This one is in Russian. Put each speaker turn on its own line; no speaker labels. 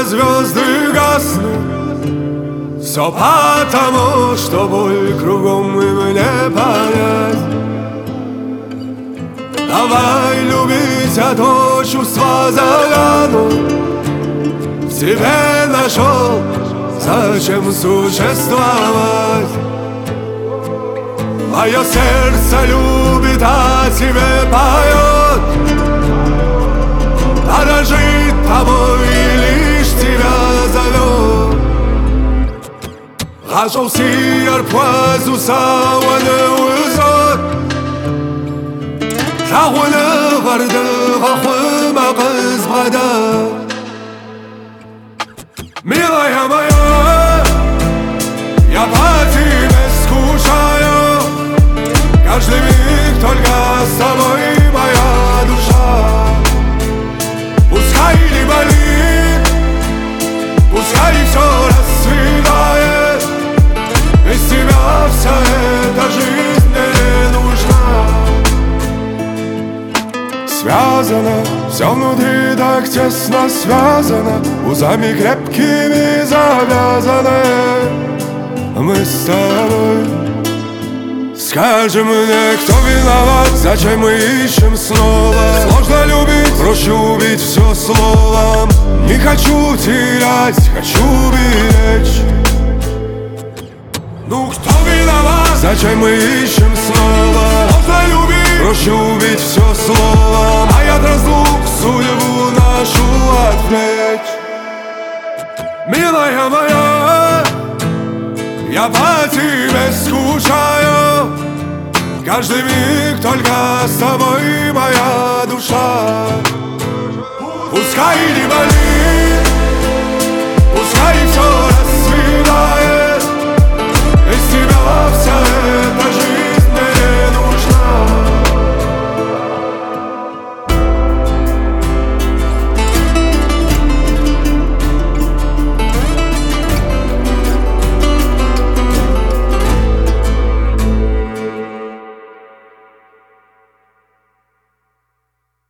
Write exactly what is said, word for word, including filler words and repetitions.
звезды гаснут. Все потому, что боль кругом им не понять. Давай любить, а то чувства завянут. В тебе нашел, зачем существовать. Мое сердце любит, а тебе поет. Дорожит тобой и лишь тебя зовет. Raccourcir poison sa wane uzot. Jawane varda rakhwe ma qizbrada. Милая моя, я по тебе скучаю. Каждый миг только с тобой моя душа. Пускай не болит, пускай все расцветает. Без тебя вся эта жизнь мне нужна. Связано, все внутри так тесно связано. Узами крепкими завязаны. Мы с тобой. Скажи мне, кто виноват, зачем мы ищем снова? Сложно любить, проще убить все словом. Не хочу терять, хочу беречь. Ну кто виноват, зачем мы ищем снова? Сложно любить, проще убить все словом. А я разлук судьбу нашу отвлечь. Милая моя, я по тебе скучаю. Каждый миг только с тобой моя душа. Пускай не болит, пускай все